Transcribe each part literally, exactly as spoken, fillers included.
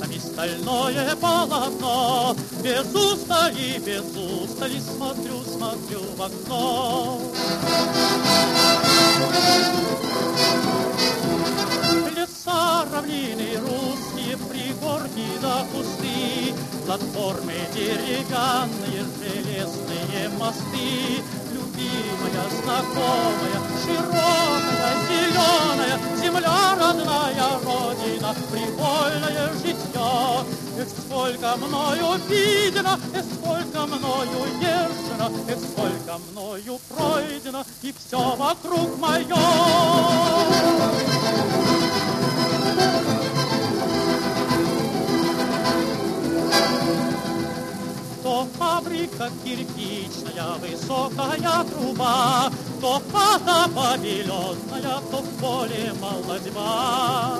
глазами стальное полотно. Без устали, без устали смотрю, смотрю в окно. Леса, равнины русские, пригорки да кусты, платформы деревянные, железные мосты. Любимая, знакомая, широкая, зеленая, земля родная, родина, привольное житье. Эх, сколько мною видено, эх, сколько мною езжено, эх, сколько мною пройдено, и все вокруг мое. То фабрика кирпичная, высокая труба, то хата павильонная, то в поле молодьба.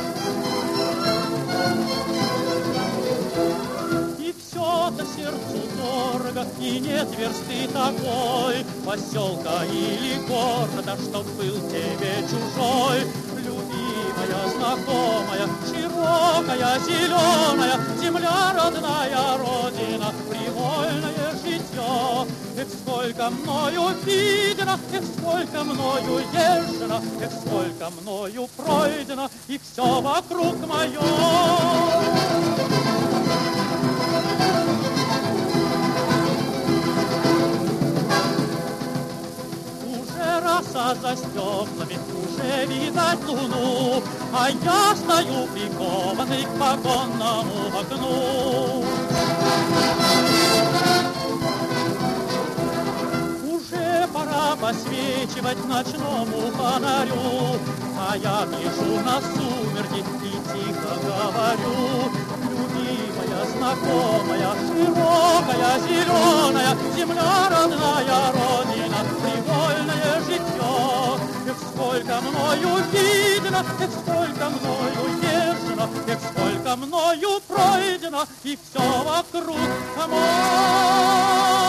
И все-то сердцу дорого, и нет версты такой поселка или города, чтоб был тебе чужой. Любимая, знакомая, широкая, зеленая, земля родная, родина, привольное житье. Эх, сколько мною видено, эх, сколько мною езжено, эх, сколько мною пройдено, и все вокруг мое. Роса за стеклами, уже видать луну, а я стою прикованный к вагонному окну. Уже пора посвечивать ночному фонарю, а я гляжу на сумерки и тихо говорю. Любимая, знакомая, широкая, зеленая, земля родная, родина, привольное житье. Эх, сколько мною видено, эх, сколько мною езжено, эх, сколько мною пройдено, и все вокруг мое.